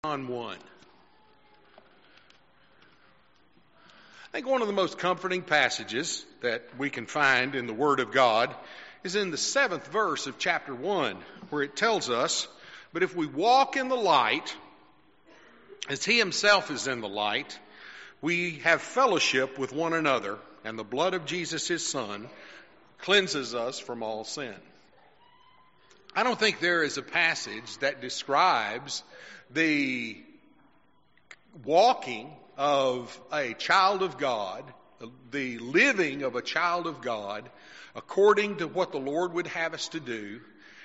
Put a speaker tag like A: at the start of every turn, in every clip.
A: upon one. I think one of the most comforting passages that we can find in the Word of God is in the 7th verse of chapter 1, where it tells us, "But if we walk in the light, as He Himself is in the light, we have fellowship with one another, and the blood of Jesus, His Son, cleanses us from all sin." I don't think there is a passage that describes the walking of a child of God, the living of a child of God, according to what the Lord would have us to do,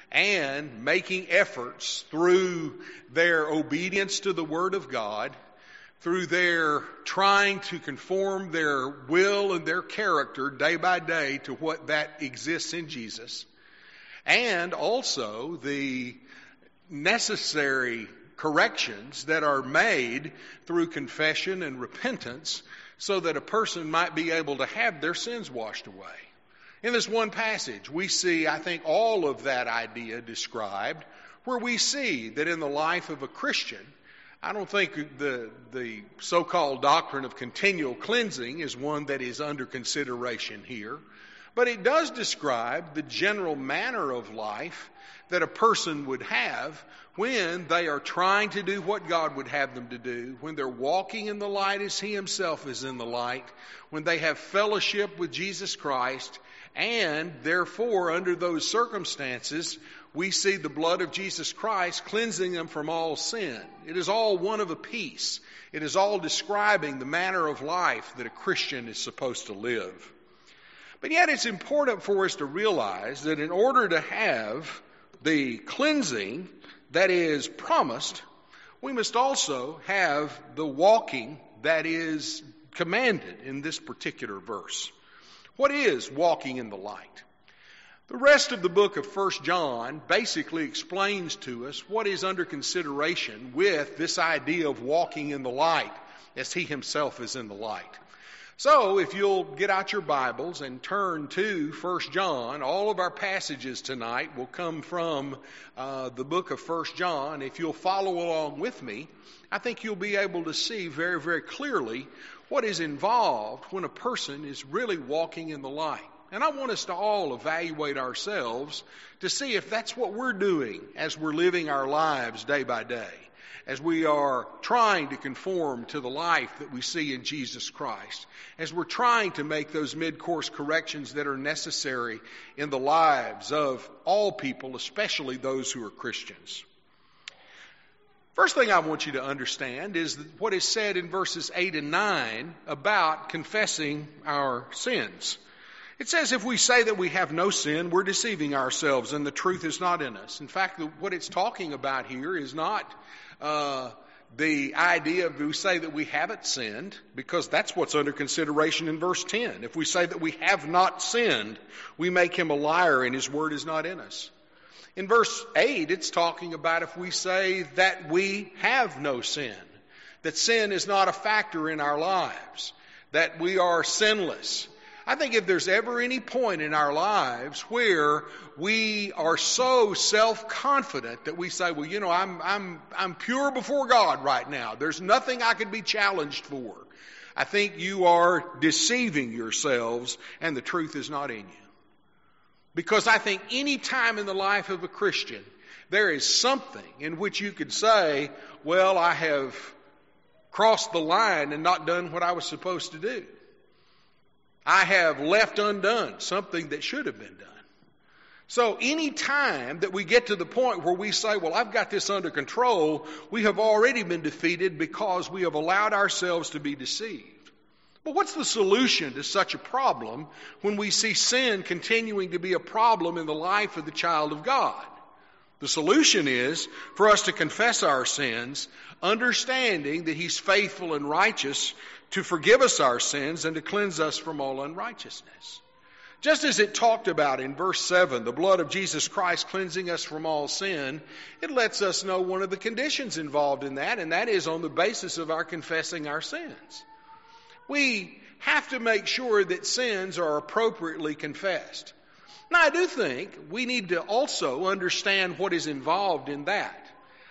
A: and making efforts through their obedience to the Word of God, through their trying to conform their will and their character day by day to what that exists in Jesus, and also the necessary corrections that are made through confession and repentance so that a person might be able to have their sins washed away. In this one passage, we see, I think, all of that idea described, where we see that in the life of a Christian, I don't think the so-called doctrine of continual cleansing is one that is under consideration here, but it does describe the general manner of life that a person would have when they are trying to do what God would have them to do, when they're walking in the light as He Himself is in the light, when they have fellowship with Jesus Christ, and therefore, under those circumstances, we see the blood of Jesus Christ cleansing them from all sin. It is all one of a piece. It is all describing the manner of life that a Christian is supposed to live. But yet it's important for us to realize that in order to have the cleansing that is promised, we must also have the walking that is commanded in this particular verse. What is walking in the light? The rest of the book of 1 John basically explains to us what is under consideration with this idea of walking in the light as He Himself is in the light. So, if you'll get out your Bibles and turn to 1 John, all of our passages tonight will come from the book of 1 John. If you'll follow along with me, I think you'll be able to see very, very clearly what is involved when a person is really walking in the light. And I want us to all evaluate ourselves to see if that's what we're doing as we're living our lives day by day, as we are trying to conform to the life that we see in Jesus Christ, as we're trying to make those mid-course corrections that are necessary in the lives of all people, especially those who are Christians. First thing I want you to understand is what is said in verses 8 and 9 about confessing our sins. It says if we say that we have no sin, we're deceiving ourselves and the truth is not in us. In fact, what it's talking about here is not the idea of we say that we haven't sinned, because that's what's under consideration in verse 10. If we say that we have not sinned, we make Him a liar and His word is not in us. In verse 8, it's talking about if we say that we have no sin, that sin is not a factor in our lives, that we are sinless. I think if there's ever any point in our lives where we are so self-confident that we say, well, you know, I'm pure before God right now. There's nothing I could be challenged for. I think you are deceiving yourselves and the truth is not in you. Because I think any time in the life of a Christian, there is something in which you could say, well, I have crossed the line and not done what I was supposed to do. I have left undone something that should have been done. So any time that we get to the point where we say, well, I've got this under control, we have already been defeated because we have allowed ourselves to be deceived. But what's the solution to such a problem when we see sin continuing to be a problem in the life of the child of God? The solution is for us to confess our sins, understanding that He's faithful and righteous to forgive us our sins and to cleanse us from all unrighteousness. Just as it talked about in verse 7, the blood of Jesus Christ cleansing us from all sin, it lets us know one of the conditions involved in that, and that is on the basis of our confessing our sins. We have to make sure that sins are appropriately confessed. Now, I do think we need to also understand what is involved in that.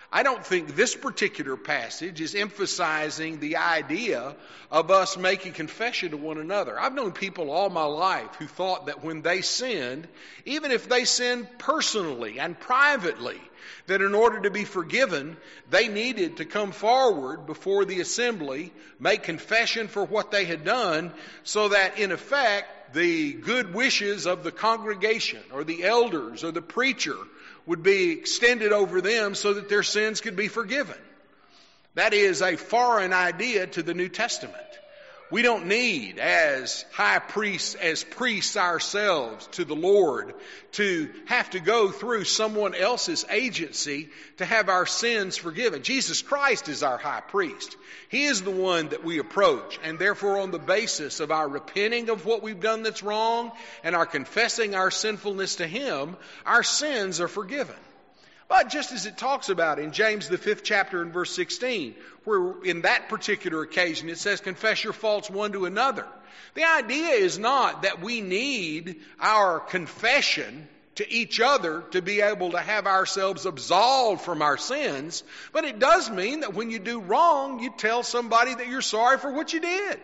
A: I don't think this particular passage is emphasizing the idea of us making confession to one another. I've known people all my life who thought that when they sinned, even if they sinned personally and privately, that in order to be forgiven, they needed to come forward before the assembly, make confession for what they had done, so that in effect, the good wishes of the congregation or the elders or the preacher would be extended over them so that their sins could be forgiven. That is a foreign idea to the New Testament. We don't need, as high priests, as priests ourselves to the Lord, to have to go through someone else's agency to have our sins forgiven. Jesus Christ is our high priest. He is the one that we approach, and therefore on the basis of our repenting of what we've done that's wrong and our confessing our sinfulness to Him, our sins are forgiven. But just as it talks about in James the 5th chapter and verse 16, where in that particular occasion it says, confess your faults one to another. The idea is not that we need our confession to each other to be able to have ourselves absolved from our sins, but it does mean that when you do wrong, you tell somebody that you're sorry for what you did.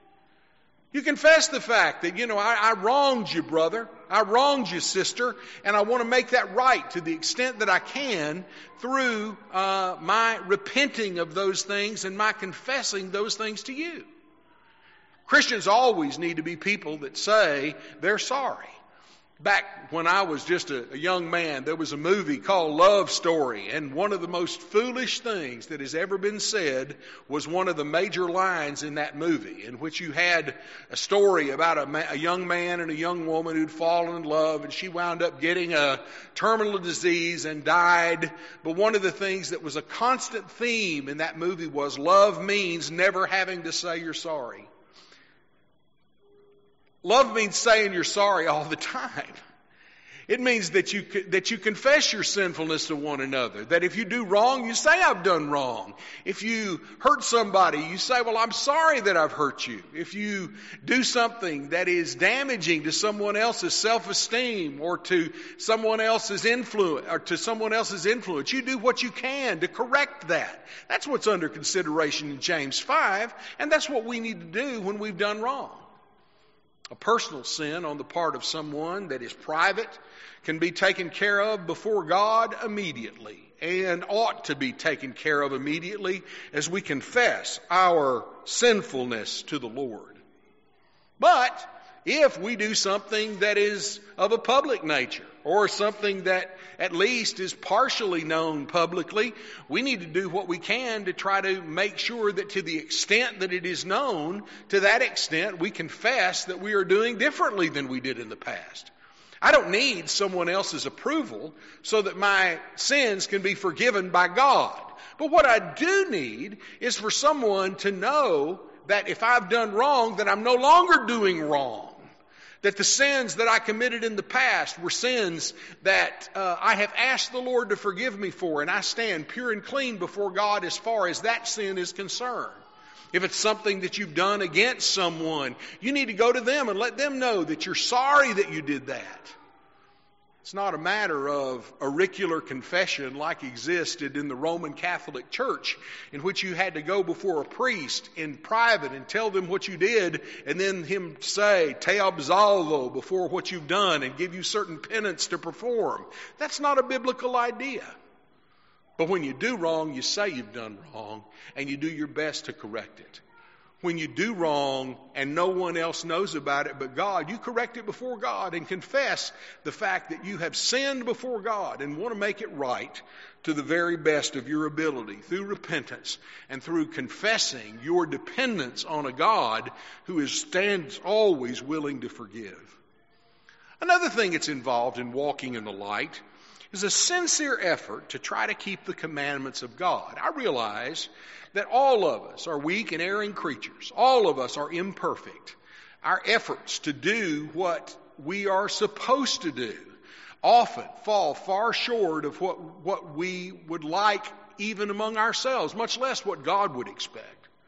A: You confess the fact that, I wronged you, brother. I wronged you, sister. And I want to make that right to the extent that I can through my repenting of those things and my confessing those things to you. Christians always need to be people that say they're sorry. Back when I was just a young man, there was a movie called Love Story, and one of the most foolish things that has ever been said was one of the major lines in that movie, in which you had a story about a young man and a young woman who'd fallen in love, and she wound up getting a terminal disease and died. But one of the things that was a constant theme in that movie was love means never having to say you're sorry. Love means saying you're sorry all the time. It means that you confess your sinfulness to one another. That if you do wrong, you say, I've done wrong. If you hurt somebody, you say, well, I'm sorry that I've hurt you. If you do something that is damaging to someone else's self-esteem or to someone else's influence, you do what you can to correct that. That's what's under consideration in James 5, and that's what we need to do when we've done wrong. A personal sin on the part of someone that is private can be taken care of before God immediately, and ought to be taken care of immediately as we confess our sinfulness to the Lord. But if we do something that is of a public nature, or something that at least is partially known publicly, we need to do what we can to try to make sure that to the extent that it is known, to that extent we confess that we are doing differently than we did in the past. I don't need someone else's approval so that my sins can be forgiven by God. But what I do need is for someone to know that if I've done wrong, that I'm no longer doing wrong. That the sins that I committed in the past were sins that I have asked the Lord to forgive me for, and I stand pure and clean before God as far as that sin is concerned. If it's something that you've done against someone, you need to go to them and let them know that you're sorry that you did that. It's not a matter of auricular confession like existed in the Roman Catholic Church, in which you had to go before a priest in private and tell them what you did, and then him say, te absolvo, before what you've done, and give you certain penance to perform. That's not a biblical idea. But when you do wrong, you say you've done wrong, and you do your best to correct it. When you do wrong and no one else knows about it but God, you correct it before God and confess the fact that you have sinned before God and want to make it right to the very best of your ability through repentance and through confessing your dependence on a God who stands always willing to forgive. Another thing that's involved in walking in the light is a sincere effort to try to keep the commandments of God. I realize that all of us are weak and erring creatures. All of us are imperfect. Our efforts to do what we are supposed to do often fall far short of what we would like even among ourselves, much less what God would expect.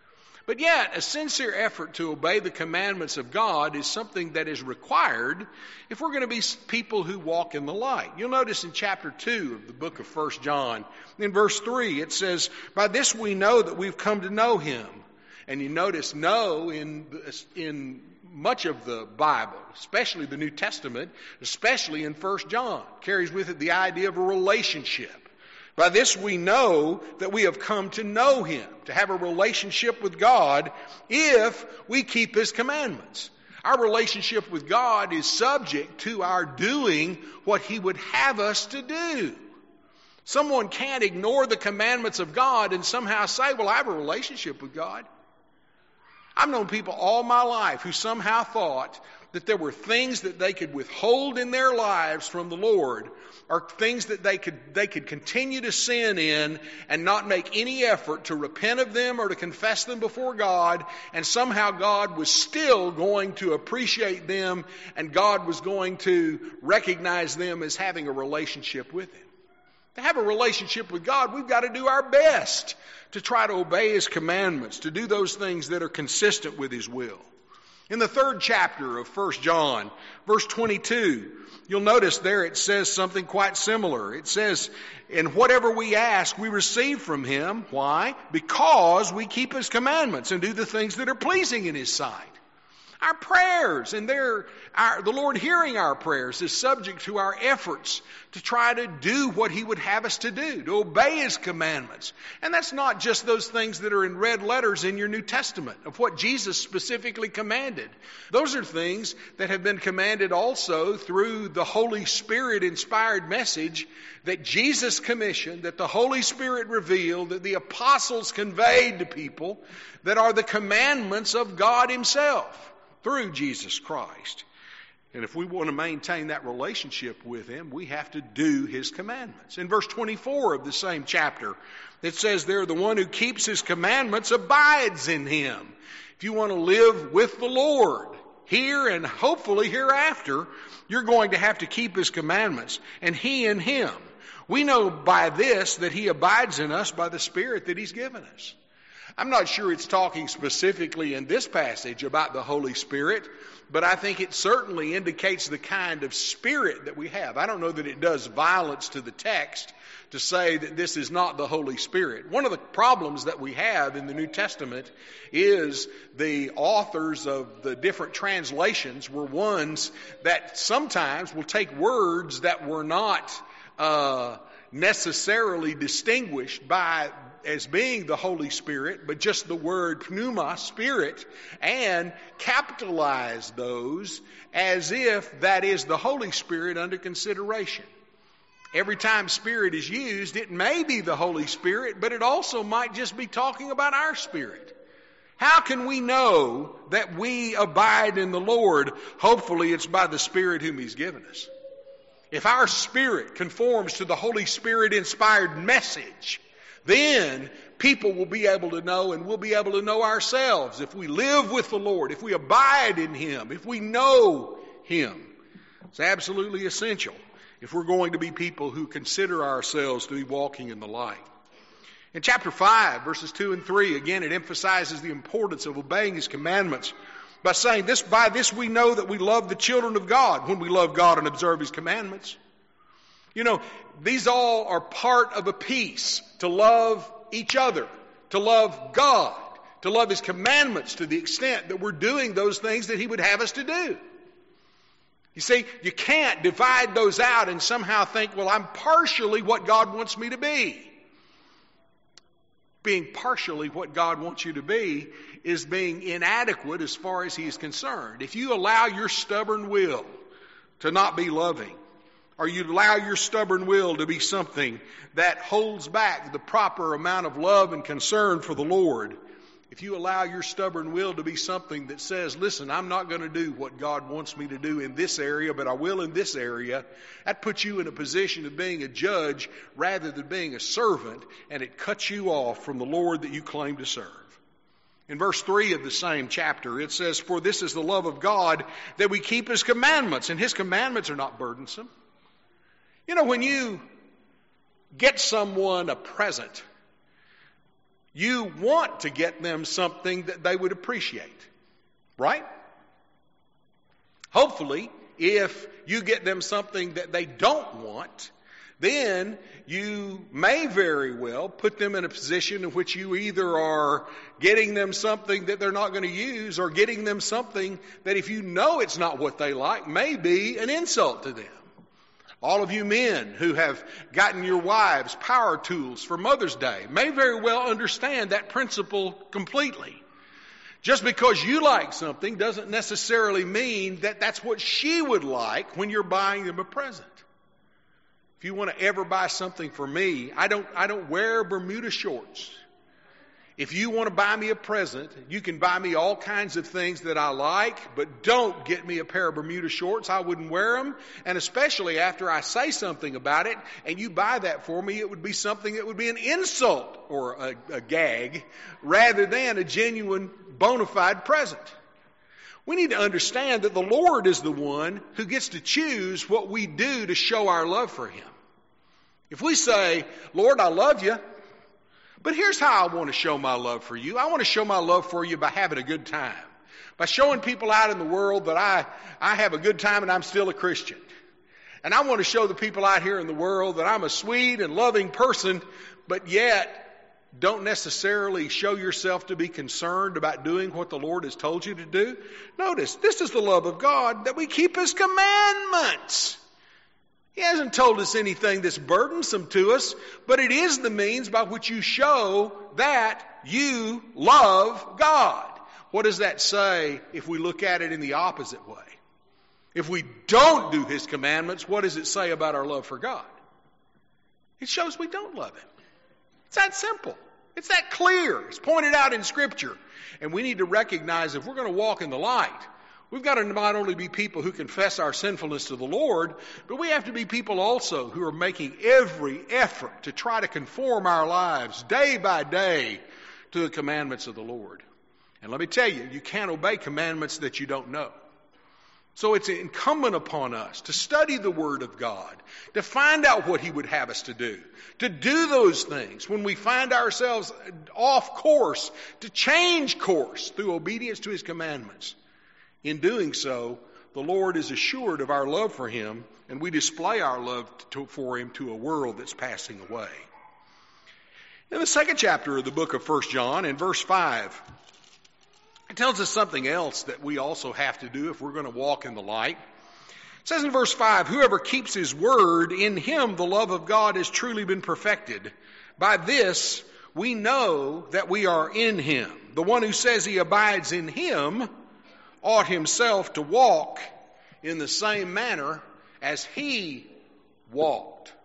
A: But yet, a sincere effort to obey the commandments of God is something that is required if we're going to be people who walk in the light. You'll notice in chapter 2 of the book of 1 John, in verse 3, it says, "By this we know that we've come to know Him." And you notice "know" in much of the Bible, especially the New Testament, especially in 1 John, carries with it the idea of a relationship. By this we know that we have come to know Him, to have a relationship with God if we keep His commandments. Our relationship with God is subject to our doing what He would have us to do. Someone can't ignore the commandments of God and somehow say, well, I have a relationship with God. I've known people all my life who somehow thought that there were things that they could withhold in their lives from the Lord, or things that they could continue to sin in and not make any effort to repent of them or to confess them before God, and somehow God was still going to appreciate them and God was going to recognize them as having a relationship with Him. To have a relationship with God, we've got to do our best to try to obey His commandments, to do those things that are consistent with His will. In the 3rd chapter of 1 John, verse 22, you'll notice there it says something quite similar. It says, "And whatever we ask, we receive from Him." Why? Because we keep His commandments and do the things that are pleasing in His sight. Our prayers and the Lord hearing our prayers is subject to our efforts to try to do what He would have us to do, to obey His commandments. And that's not just those things that are in red letters in your New Testament of what Jesus specifically commanded. Those are things that have been commanded also through the Holy Spirit inspired message that Jesus commissioned, that the Holy Spirit revealed, that the apostles conveyed to people, that are the commandments of God Himself through Jesus Christ. And if we want to maintain that relationship with Him, we have to do His commandments. In verse 24 of the same chapter, it says there, "The one who keeps His commandments abides in Him." If you want to live with the Lord here and hopefully hereafter, you're going to have to keep His commandments, and He in Him. We know by this that He abides in us by the Spirit that He's given us. I'm not sure it's talking specifically in this passage about the Holy Spirit, but I think it certainly indicates the kind of spirit that we have. I don't know that it does violence to the text to say that this is not the Holy Spirit. One of the problems that we have in the New Testament is the authors of the different translations were ones that sometimes will take words that were not necessarily distinguished by as being the Holy Spirit, but just the word pneuma, spirit, and capitalize those as if that is the Holy Spirit under consideration. Every time Spirit is used, it may be the Holy Spirit, but it also might just be talking about our spirit. How can we know that we abide in the Lord? Hopefully it's by the Spirit whom He's given us. If our spirit conforms to the Holy Spirit inspired message, then people will be able to know, and we'll be able to know ourselves if we live with the Lord, if we abide in Him, if we know Him. It's absolutely essential if we're going to be people who consider ourselves to be walking in the light. In chapter 5, verses 2 and 3, again, it emphasizes the importance of obeying His commandments by saying, by this we know that we love the children of God, when we love God and observe His commandments. You know, these all are part of a piece to love each other, to love God, to love His commandments to the extent that we're doing those things that He would have us to do. You see, you can't divide those out and somehow think, well, I'm partially what God wants me to be. Being partially what God wants you to be is being inadequate as far as He is concerned. If you allow your stubborn will to not be loving, or you allow your stubborn will to be something that holds back the proper amount of love and concern for the Lord, if you allow your stubborn will to be something that says, listen, I'm not going to do what God wants me to do in this area, but I will in this area, that puts you in a position of being a judge rather than being a servant, and it cuts you off from the Lord that you claim to serve. In verse 3 of the same chapter, it says, "For this is the love of God, that we keep His commandments," and His commandments are not burdensome. You know, when you get someone a present, You want to get them something that they would appreciate, right? Hopefully, if you get them something that they don't want, then you may very well put them in a position in which you either are getting them something that they're not going to use, or getting them something that, if you know it's not what they like, may be an insult to them. All of you men who have gotten your wives power tools for Mother's Day may very well understand that principle completely. Just because you like something doesn't necessarily mean that that's what she would like when you're buying them a present. If you want to ever buy something for me, I don't wear Bermuda shorts. If you want to buy me a present, you can buy me all kinds of things that I like, but don't get me a pair of Bermuda shorts. I wouldn't wear them. And especially after I say something about it and you buy that for me, it would be something that would be an insult or a gag rather than a genuine bona fide present. We need to understand that the Lord is the one who gets to choose what we do to show our love for Him. If we say, Lord, I love you, but here's how I want to show my love for you. I want to show my love for you by having a good time. By showing people out in the world that I have a good time and I'm still a Christian. And I want to show the people out here in the world that I'm a sweet and loving person, but yet don't necessarily show yourself to be concerned about doing what the Lord has told you to do. Notice, this is the love of God, that we keep His commandments. He hasn't told us anything that's burdensome to us, but it is the means by which you show that you love God. What does that say if we look at it in the opposite way? If we don't do His commandments, what does it say about our love for God? It shows we don't love Him. It's that simple. It's that clear. It's pointed out in Scripture. And we need to recognize if we're going to walk in the light, we've got to not only be people who confess our sinfulness to the Lord, but we have to be people also who are making every effort to try to conform our lives day by day to the commandments of the Lord. And let me tell you, you can't obey commandments that you don't know. So it's incumbent upon us to study the Word of God, to find out what He would have us to do those things when we find ourselves off course, to change course through obedience to His commandments. In doing so, the Lord is assured of our love for Him, and we display our love for Him to a world that's passing away. In the second chapter of the book of 1 John, in verse 5, it tells us something else that we also have to do if we're going to walk in the light. It says in verse 5, whoever keeps His word, in him the love of God has truly been perfected. By this we know that we are in Him. The one who says he abides in Him ought himself to walk in the same manner as He walked.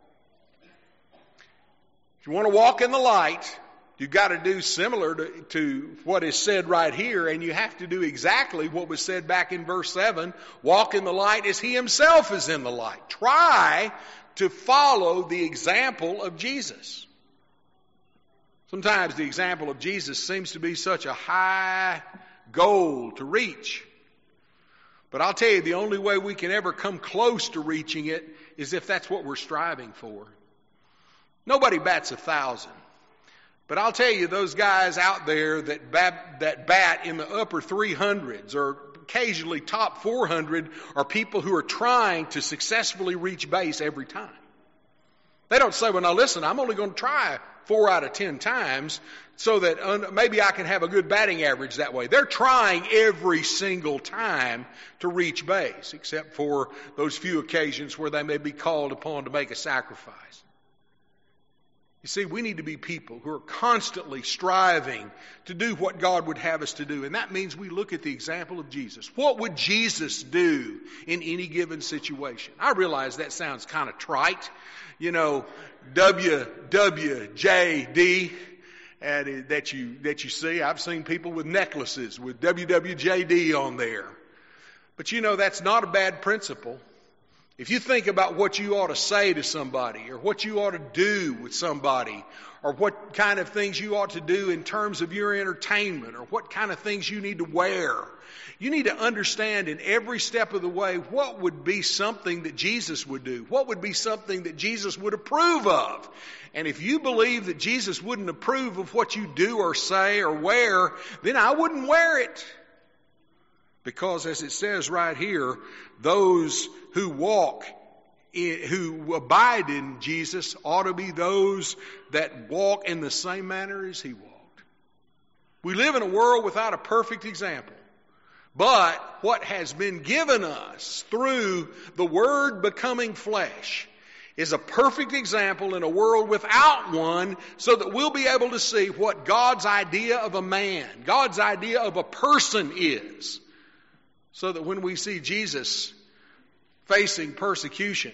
A: If you want to walk in the light, you've got to do similar to what is said right here, and you have to do exactly what was said back in verse 7. Walk in the light as He Himself is in the light. Try to follow the example of Jesus. Sometimes the example of Jesus seems to be such a high goal to reach. But I'll tell you, the only way we can ever come close to reaching it is if that's what we're striving for. Nobody bats 1,000. But I'll tell you, those guys out there that bat in the upper 300s or occasionally top 400 are people who are trying to successfully reach base every time. They don't say, well, now listen, I'm only going to try 4 out of 10 times so that maybe I can have a good batting average that way. They're trying every single time to reach base, except for those few occasions where they may be called upon to make a sacrifice. You see, we need to be people who are constantly striving to do what God would have us to do. And that means we look at the example of Jesus. What would Jesus do in any given situation? I realize that sounds kind of trite. You know, WWJD that you see. I've seen people with necklaces with WWJD on there. But you know, that's not a bad principle. if you think about what you ought to say to somebody, or what you ought to do with somebody, or what kind of things you ought to do in terms of your entertainment, or what kind of things you need to wear, you need to understand in every step of the way what would be something that Jesus would do, what would be something that Jesus would approve of. And if you believe that Jesus wouldn't approve of what you do or say or wear, then I wouldn't wear it. Because as it says right here, those who who abide in Jesus ought to be those that walk in the same manner as He walked. We live in a world without a perfect example. But what has been given us through the Word becoming flesh is a perfect example in a world without one, so that we'll be able to see what God's idea of a man, God's idea of a person is. So that when we see Jesus facing persecution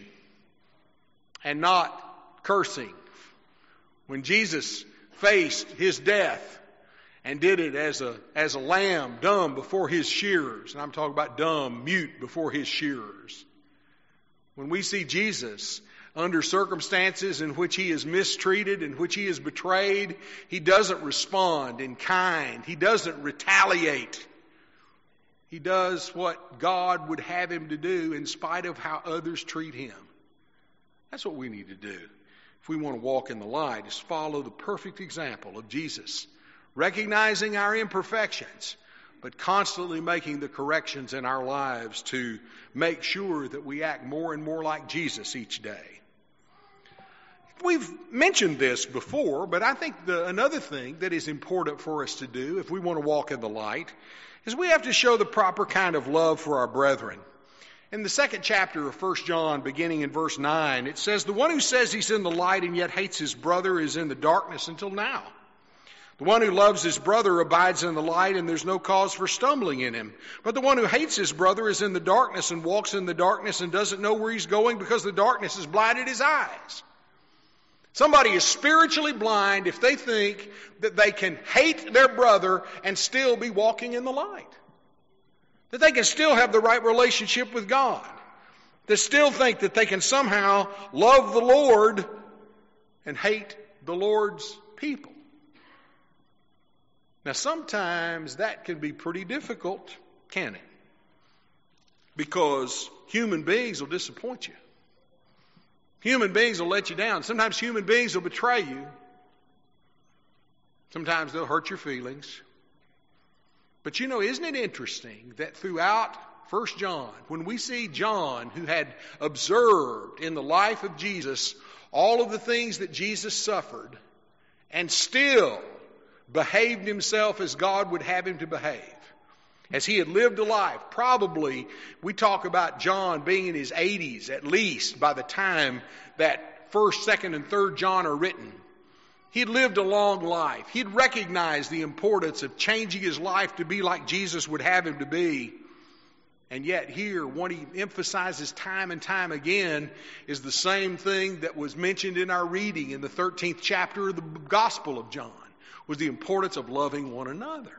A: and not cursing, when Jesus faced His death and did it as a lamb dumb before His shearers, and I'm talking about dumb, mute before His shearers. When we see Jesus under circumstances in which He is mistreated, in which He is betrayed, He doesn't respond in kind. He doesn't retaliate. He does what God would have Him to do in spite of how others treat Him. That's what we need to do if we want to walk in the light, is follow the perfect example of Jesus, recognizing our imperfections, but constantly making the corrections in our lives to make sure that we act more and more like Jesus each day. We've mentioned this before, but I think another thing that is important for us to do if we want to walk in the light is we have to show the proper kind of love for our brethren. In the second chapter of 1 John, beginning in verse 9, it says, "The one who says he's in the light and yet hates his brother is in the darkness until now. The one who loves his brother abides in the light, and there's no cause for stumbling in him. But the one who hates his brother is in the darkness and walks in the darkness and doesn't know where he's going because the darkness has blinded his eyes." Somebody is spiritually blind if they think that they can hate their brother and still be walking in the light. That they can still have the right relationship with God. They still think that they can somehow love the Lord and hate the Lord's people. Now sometimes that can be pretty difficult, can it? Because human beings will disappoint you. Human beings will let you down. Sometimes human beings will betray you. Sometimes they'll hurt your feelings. But you know, isn't it interesting that throughout 1 John, when we see John, who had observed in the life of Jesus all of the things that Jesus suffered, and still behaved himself as God would have him to behave, as he had lived a life. Probably, we talk about John being in his 80s at least by the time that 1st, 2nd, and 3rd John are written. He'd lived a long life. He'd recognized the importance of changing his life to be like Jesus would have him to be. And yet here, what he emphasizes time and time again is the same thing that was mentioned in our reading in the 13th chapter of the Gospel of John, was the importance of loving one another.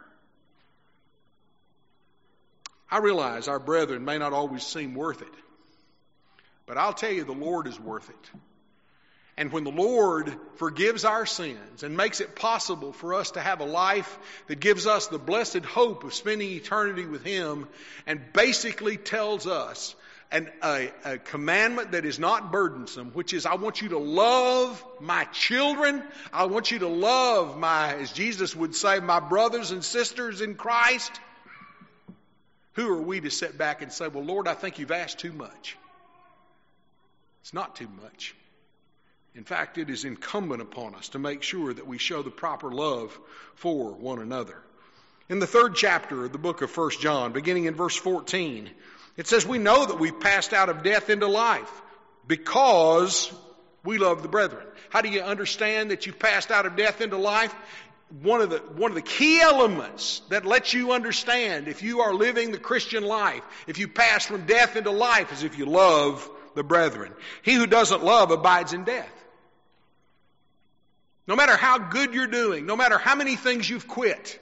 A: I realize our brethren may not always seem worth it, but I'll tell you, the Lord is worth it. And when the Lord forgives our sins and makes it possible for us to have a life that gives us the blessed hope of spending eternity with Him, and basically tells us a commandment that is not burdensome, which is, I want you to love my children. I want you to love as Jesus would say, my brothers and sisters in Christ. Who are we to sit back and say, well, Lord, I think you've asked too much? It's not too much. In fact, it is incumbent upon us to make sure that we show the proper love for one another. In the 3rd chapter of the book of 1 John, beginning in verse 14, it says, "We know that we've passed out of death into life because we love the brethren." How do you understand that you've passed out of death into life? One of the key elements that lets you understand if you are living the Christian life, if you pass from death into life, is if you love the brethren. He who doesn't love abides in death. No matter how good you're doing, no matter how many things you've quit,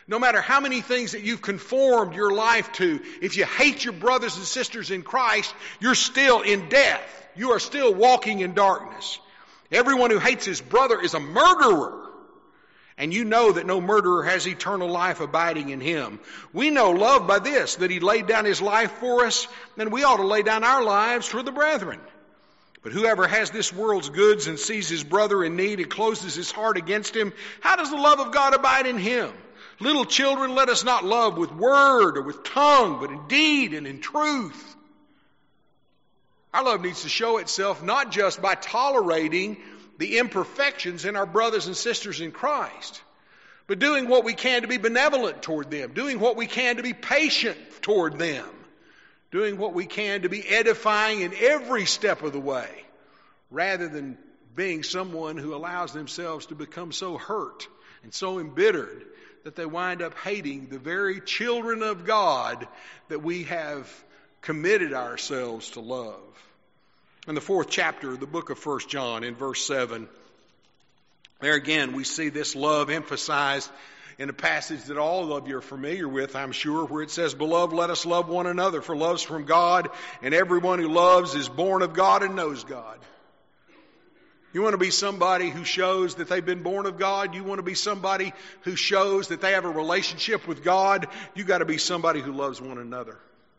A: No matter how many things that you've conformed your life to, if you hate your brothers and sisters in Christ, you're still in death. You are still walking in darkness. Everyone who hates his brother is a murderer. And you know that no murderer has eternal life abiding in him. We know love by this, that he laid down his life for us, and we ought to lay down our lives for the brethren. But whoever has this world's goods and sees his brother in need and closes his heart against him, how does the love of God abide in him? Little children, let us not love with word or with tongue, but in deed and in truth. Our love needs to show itself not just by tolerating the imperfections in our brothers and sisters in Christ, but doing what we can to be benevolent toward them, doing what we can to be patient toward them, doing what we can to be edifying in every step of the way, rather than being someone who allows themselves to become so hurt and so embittered that they wind up hating the very children of God that we have committed ourselves to love. In the 4th chapter of the book of 1 John, in verse 7, there again we see this love emphasized in a passage that all of you are familiar with, I'm sure, where it says, "Beloved, let us love one another, for love's from God, and everyone who loves is born of God and knows God." You want to be somebody who shows that they've been born of God? You want to be somebody who shows that they have a relationship with God? You've got to be somebody who loves one another.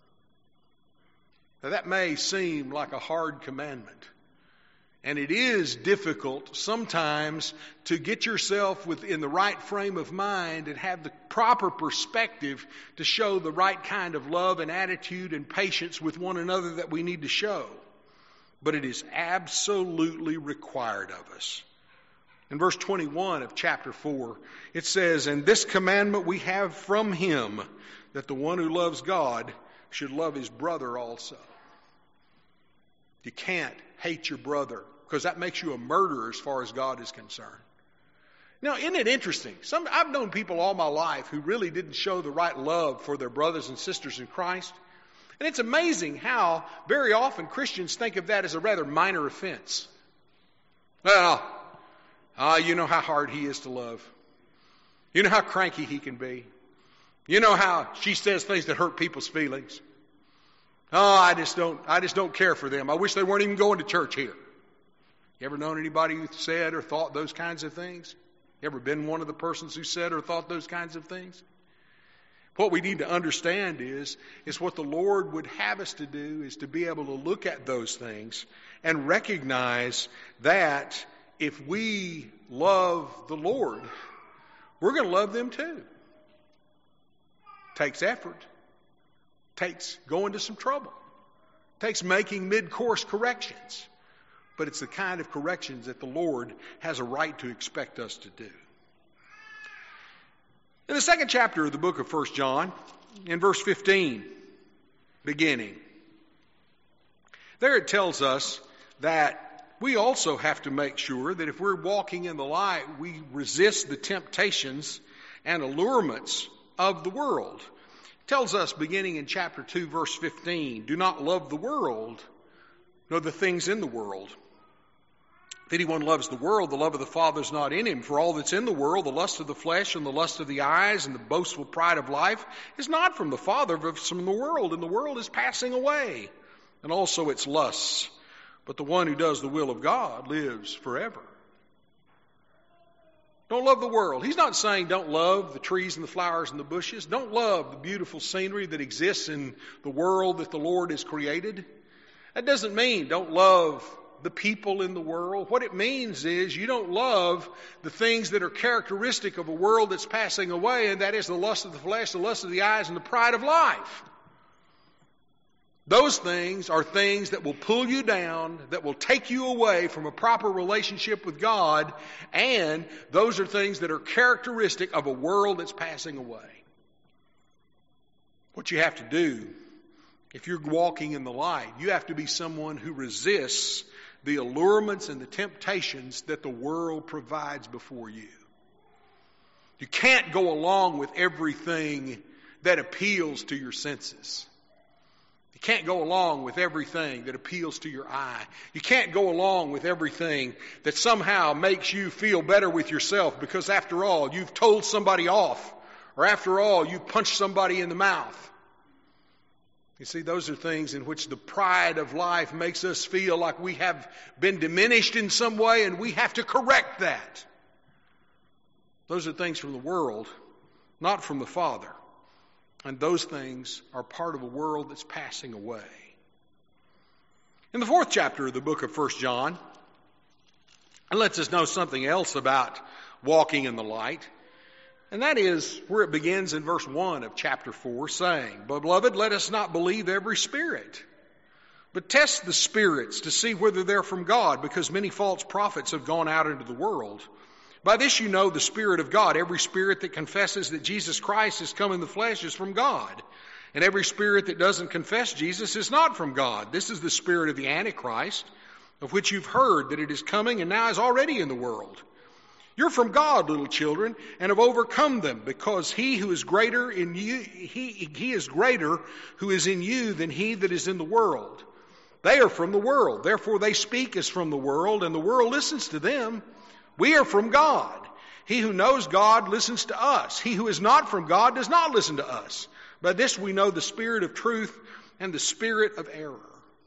A: Now, that may seem like a hard commandment, and it is difficult sometimes to get yourself in the right frame of mind and have the proper perspective to show the right kind of love and attitude and patience with one another that we need to show. But it is absolutely required of us. In verse 21 of chapter 4, it says, "And this commandment we have from him, that the one who loves God should love his brother also." You can't hate your brother, because that makes you a murderer as far as God is concerned. Now, isn't it interesting? I've known people all my life who really didn't show the right love for their brothers and sisters in Christ. And it's amazing how very often Christians think of that as a rather minor offense. Well, you know how hard he is to love. You know how cranky he can be. You know how she says things that hurt people's feelings. I just don't care for them. I wish they weren't even going to church here. You ever known anybody who said or thought those kinds of things? You ever been one of the persons who said or thought those kinds of things? What we need to understand is what the Lord would have us to do is to be able to look at those things and recognize that if we love the Lord, we're going to love them too. Takes effort. Takes going to some trouble. Takes making mid-course corrections. But it's the kind of corrections that the Lord has a right to expect us to do. In the 2nd chapter of the book of 1 John, in verse 15, beginning, there it tells us that we also have to make sure that if we're walking in the light, we resist the temptations and allurements of the world. It tells us, beginning in chapter 2, verse 15, "Do not love the world, nor the things in the world. If anyone loves the world, the love of the Father is not in him. For all that's in the world, the lust of the flesh and the lust of the eyes and the boastful pride of life, is not from the Father, but from the world. And the world is passing away, and also its lusts. But the one who does the will of God lives forever." Don't love the world. He's not saying don't love the trees and the flowers and the bushes. Don't love the beautiful scenery that exists in the world that the Lord has created. That doesn't mean don't love the people in the world. What it means is you don't love the things that are characteristic of a world that's passing away, and that is the lust of the flesh, the lust of the eyes, and the pride of life. Those things are things that will pull you down, that will take you away from a proper relationship with God, and those are things that are characteristic of a world that's passing away. What you have to do, if you're walking in the light, you have to be someone who resists the allurements and the temptations that the world provides before you. You can't go along with everything that appeals to your senses. You can't go along with everything that appeals to your eye. You can't go along with everything that somehow makes you feel better with yourself because, after all, you've told somebody off, Or after all, you punched somebody in the mouth. You see, those are things in which the pride of life makes us feel like we have been diminished in some way and we have to correct that. Those are things from the world, not from the Father. And those things are part of a world that's passing away. In the 4th chapter of the book of 1 John, it lets us know something else about walking in the light. And that is where it begins in verse 1 of chapter 4, saying, "Beloved, let us not believe every spirit, but test the spirits to see whether they're from God, because many false prophets have gone out into the world. By this you know the Spirit of God. Every spirit that confesses that Jesus Christ has come in the flesh is from God. And every spirit that doesn't confess Jesus is not from God. This is the spirit of the Antichrist, of which you've heard that it is coming and now is already in the world. You're from God, little children, and have overcome them, because he who is greater in you, he is greater who is in you than he that is in the world. They are from the world, therefore they speak as from the world, and the world listens to them. We are from God. He who knows God listens to us. He who is not from God does not listen to us. By this we know the spirit of truth and the spirit of error."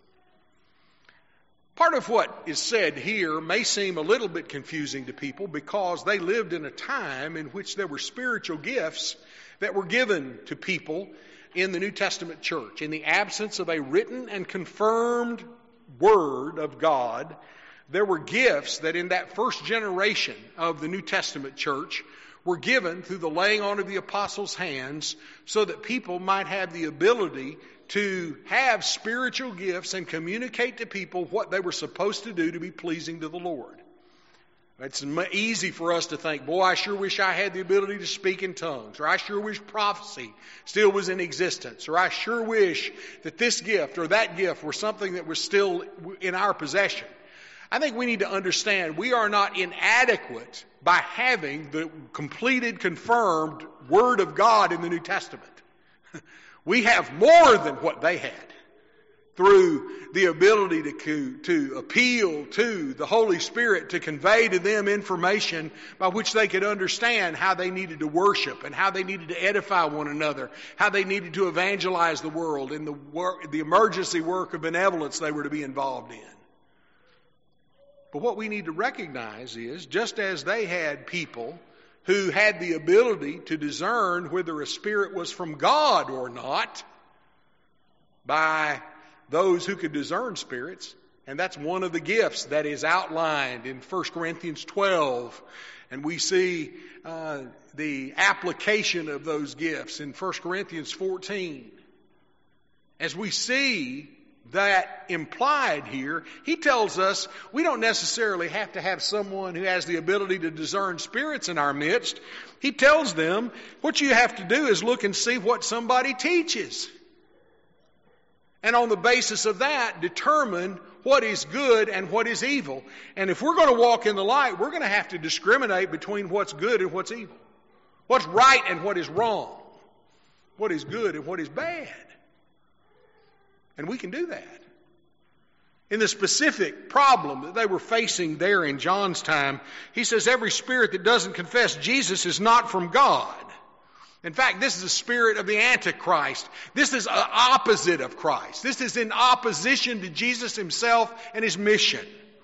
A: Part of what is said here may seem a little bit confusing to people because they lived in a time in which there were spiritual gifts that were given to people in the New Testament church. In the absence of a written and confirmed Word of God, there were gifts that in that first generation of the New Testament church were given through the laying on of the apostles' hands so that people might have the ability to have spiritual gifts and communicate to people what they were supposed to do to be pleasing to the Lord. It's easy for us to think, boy, I sure wish I had the ability to speak in tongues, or I sure wish prophecy still was in existence, or I sure wish that this gift or that gift were something that was still in our possession. I think we need to understand we are not inadequate by having the completed, confirmed Word of God in the New Testament. We have more than what they had through the ability to appeal to the Holy Spirit to convey to them information by which they could understand how they needed to worship and how they needed to edify one another, how they needed to evangelize the world in the emergency work of benevolence they were to be involved in. But what we need to recognize is, just as they had people who had the ability to discern whether a spirit was from God or not by those who could discern spirits, and that's one of the gifts that is outlined in 1 Corinthians 12, and we see the application of those gifts in 1 Corinthians 14. As we see that implied here, he tells us we don't necessarily have to have someone who has the ability to discern spirits in our midst. He tells them what you have to do is look and see what somebody teaches. And on the basis of that, determine what is good and what is evil. And if we're going to walk in the light, we're going to have to discriminate between what's good and what's evil. What's right and what is wrong. What is good and what is bad. And we can do that. In the specific problem that they were facing there in John's time, he says every spirit that doesn't confess Jesus is not from God. In fact, this is the spirit of the Antichrist. This is the opposite of Christ. This is in opposition to Jesus himself and his mission.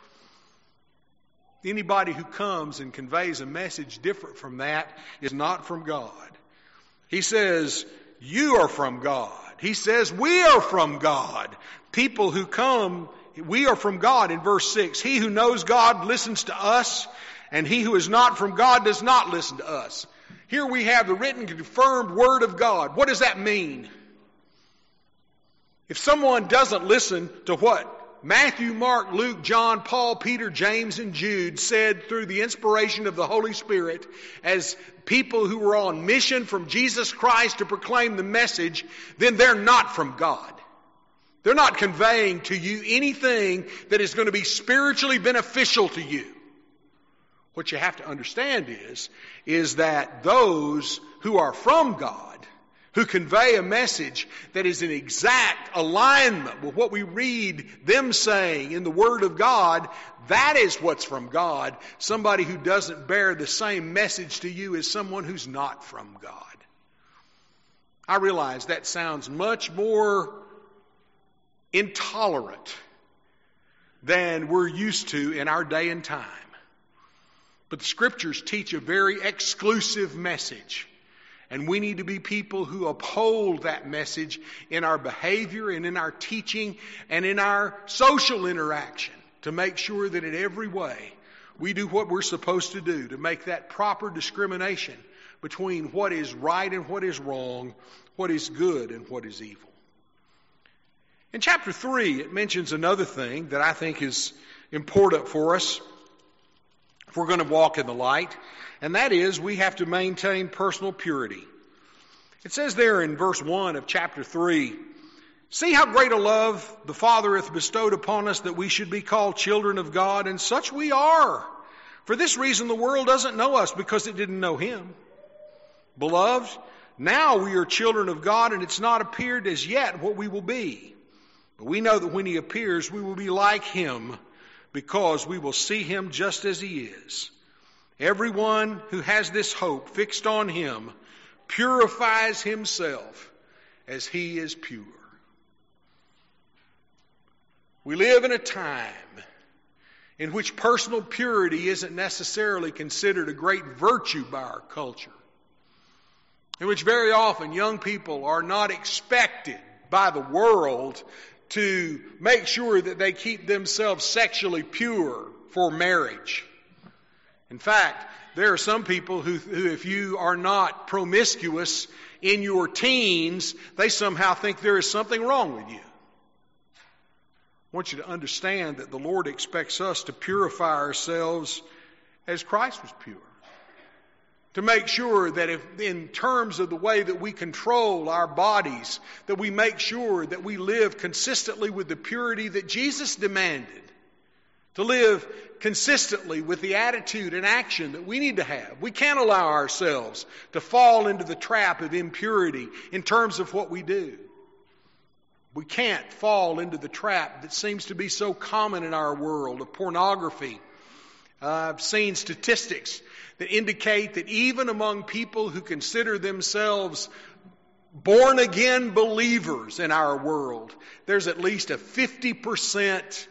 A: Anybody who comes and conveys a message different from that is not from God. He says, you are from God. He says, we are from God. People who come, we are from God in verse 6. He who knows God listens to us, and he who is not from God does not listen to us. Here we have the written, confirmed Word of God. What does that mean? If someone doesn't listen to what Matthew, Mark, Luke, John, Paul, Peter, James, and Jude said through the inspiration of the Holy Spirit as people who were on mission from Jesus Christ to proclaim the message, then they're not from God. They're not conveying to you anything that is going to be spiritually beneficial to you. What you have to understand is that those who are from God, who convey a message that is in exact alignment with what we read them saying in the Word of God, that is what's from God. Somebody who doesn't bear the same message to you is someone who's not from God. I realize that sounds much more intolerant than we're used to in our day and time. But the Scriptures teach a very exclusive message. And we need to be people who uphold that message in our behavior and in our teaching and in our social interaction to make sure that in every way we do what we're supposed to do to make that proper discrimination between what is right and what is wrong, what is good and what is evil. In chapter 3, it mentions another thing that I think is important for us if we're going to walk in the light, and that is we have to maintain personal purity. It says there in verse 1 of chapter 3, "See how great a love the Father hath bestowed upon us that we should be called children of God, and such we are. For this reason the world doesn't know us, because it didn't know Him. Beloved, now we are children of God, and it's not appeared as yet what we will be. But we know that when He appears, we will be like Him, because we will see Him just as He is. Everyone who has this hope fixed on Him purifies himself as He is pure." We live in a time in which personal purity isn't necessarily considered a great virtue by our culture, in which very often young people are not expected by the world to make sure that they keep themselves sexually pure for marriage. In fact, there are some people who if you are not promiscuous in your teens, they somehow think there is something wrong with you. I want you to understand that the Lord expects us to purify ourselves as Christ was pure. To make sure that if, in terms of the way that we control our bodies, that we make sure that we live consistently with the purity that Jesus demanded. To live consistently with the attitude and action that we need to have. We can't allow ourselves to fall into the trap of impurity in terms of what we do. We can't fall into the trap that seems to be so common in our world of pornography. I've seen statistics that indicate that even among people who consider themselves born-again believers in our world, there's at least a 50%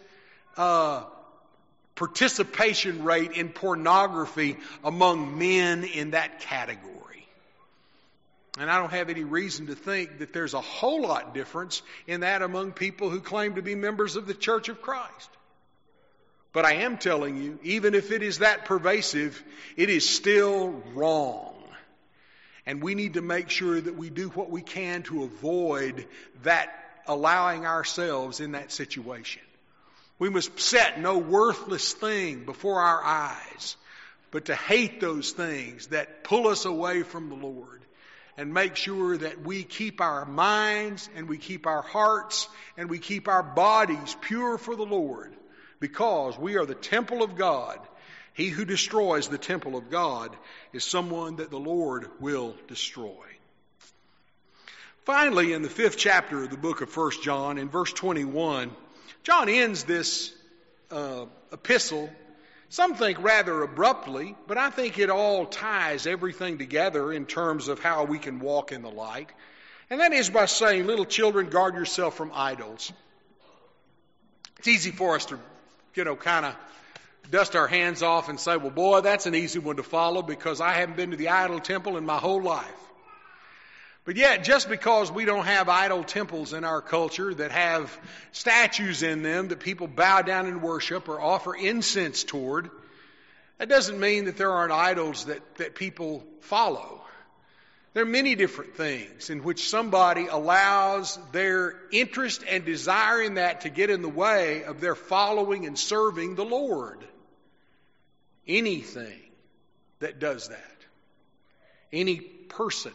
A: participation rate in pornography among men in that category. And I don't have any reason to think that there's a whole lot difference in that among people who claim to be members of the Church of Christ. But I am telling you, even if it is that pervasive, it is still wrong. And we need to make sure that we do what we can to avoid that, allowing ourselves in that situation. We must set no worthless thing before our eyes, but to hate those things that pull us away from the Lord. And make sure that we keep our minds and we keep our hearts and we keep our bodies pure for the Lord. Because we are the temple of God. He who destroys the temple of God is someone that the Lord will destroy. Finally, in the 5th chapter of the book of 1 John, in verse 21, John ends this epistle, some think rather abruptly, but I think it all ties everything together in terms of how we can walk in the light. And that is by saying, little children, guard yourself from idols. It's easy for us to, kind of dust our hands off and say, well, boy, that's an easy one to follow because I haven't been to the idol temple in my whole life. But yet, just because we don't have idol temples in our culture that have statues in them that people bow down and worship or offer incense toward, that doesn't mean that there aren't idols that people follow. There are many different things in which somebody allows their interest and desire in that to get in the way of their following and serving the Lord. Anything that does that, any person,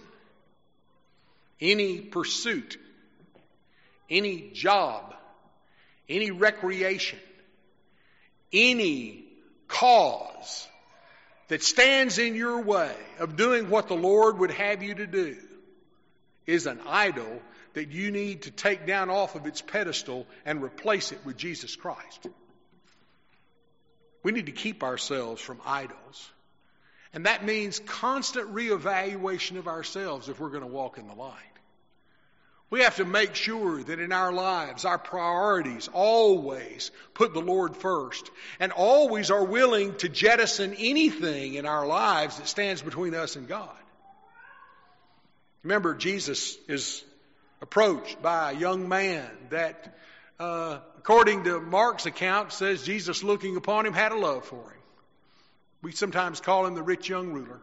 A: any pursuit, any job, any recreation, any cause that stands in your way of doing what the Lord would have you to do is an idol that you need to take down off of its pedestal and replace it with Jesus Christ. We need to keep ourselves from idols. And that means constant reevaluation of ourselves if we're going to walk in the light. We have to make sure that in our lives, our priorities always put the Lord first, and always are willing to jettison anything in our lives that stands between us and God. Remember, Jesus is approached by a young man that, according to Mark's account, says Jesus, looking upon him, had a love for him. We sometimes call him the rich young ruler.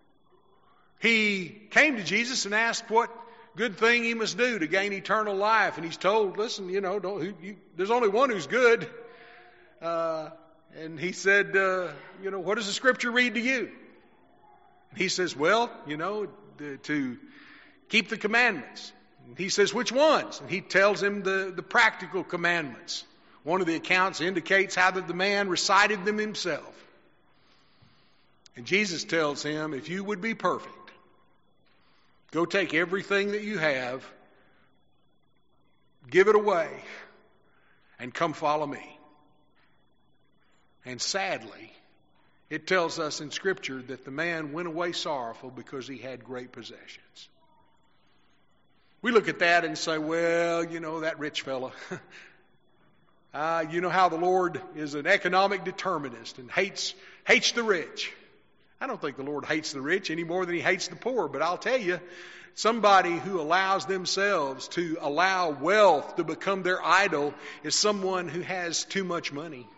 A: He came to Jesus and asked what good thing he must do to gain eternal life. And he's told, listen, there's only one who's good. And he said, what does the Scripture read to you? And he says, well, to keep the commandments. And he says, which ones? And he tells him the practical commandments. One of the accounts indicates how that the man recited them himself. And Jesus tells him, if you would be perfect, go take everything that you have, give it away, and come follow me. And sadly, it tells us in Scripture that the man went away sorrowful because he had great possessions. We look at that and say, well, that rich fella. You know how the Lord is an economic determinist and hates the rich. I don't think the Lord hates the rich any more than He hates the poor. But I'll tell you, somebody who allows themselves to allow wealth to become their idol is someone who has too much money.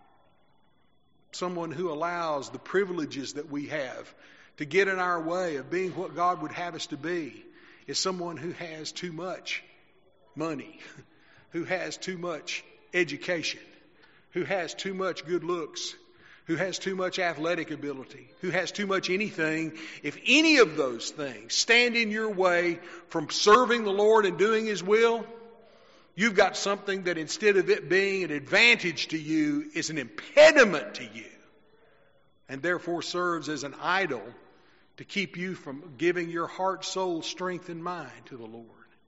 A: Someone who allows the privileges that we have to get in our way of being what God would have us to be is someone who has too much money, who has too much education, who has too much good looks, who has too much athletic ability, who has too much anything. If any of those things stand in your way from serving the Lord and doing His will, you've got something that instead of it being an advantage to you is an impediment to you, and therefore serves as an idol to keep you from giving your heart, soul, strength, and mind to the Lord.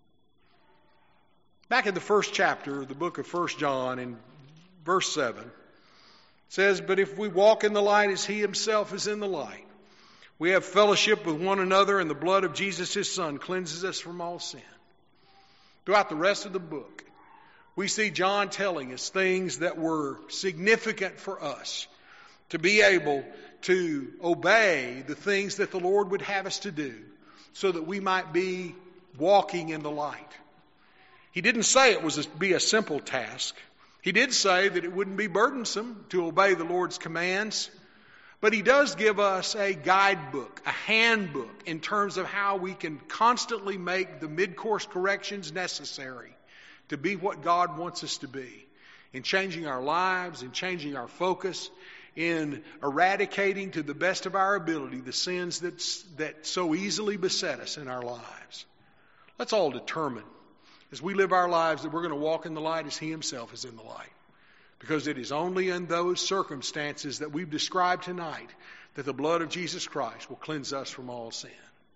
A: Back in the first chapter of the book of 1 John in verse 7, it says, but if we walk in the light as He Himself is in the light, we have fellowship with one another, and the blood of Jesus His Son cleanses us from all sin. Throughout the rest of the book, we see John telling us things that were significant for us to be able to obey the things that the Lord would have us to do so that we might be walking in the light. He didn't say it was be a simple task. He did say that it wouldn't be burdensome to obey the Lord's commands, but He does give us a guidebook, a handbook in terms of how we can constantly make the mid-course corrections necessary to be what God wants us to be, in changing our lives, in changing our focus, in eradicating to the best of our ability the sins that so easily beset us in our lives. Let's all determine as we live our lives that we're going to walk in the light as He Himself is in the light. Because it is only in those circumstances that we've described tonight that the blood of Jesus Christ will cleanse us from all sin.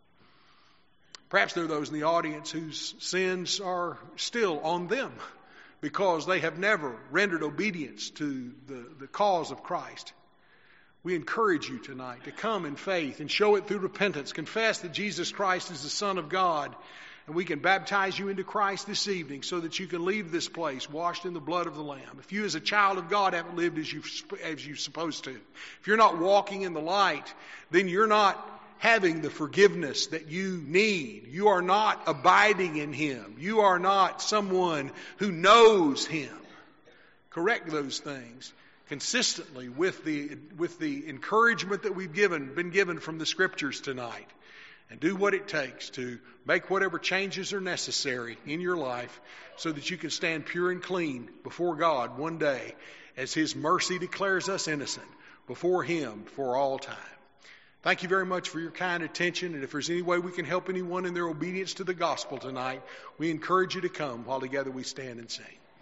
A: Perhaps there are those in the audience whose sins are still on them because they have never rendered obedience to the cause of Christ. We encourage you tonight to come in faith and show it through repentance. Confess that Jesus Christ is the Son of God. And we can baptize you into Christ this evening so that you can leave this place washed in the blood of the Lamb. If you as a child of God haven't lived as you're supposed to, if you're not walking in the light, then you're not having the forgiveness that you need. You are not abiding in Him. You are not someone who knows Him. Correct those things consistently with the encouragement that we've been given from the Scriptures tonight. And do what it takes to make whatever changes are necessary in your life so that you can stand pure and clean before God one day as His mercy declares us innocent before Him for all time. Thank you very much for your kind attention. And if there's any way we can help anyone in their obedience to the gospel tonight, we encourage you to come while together we stand and sing.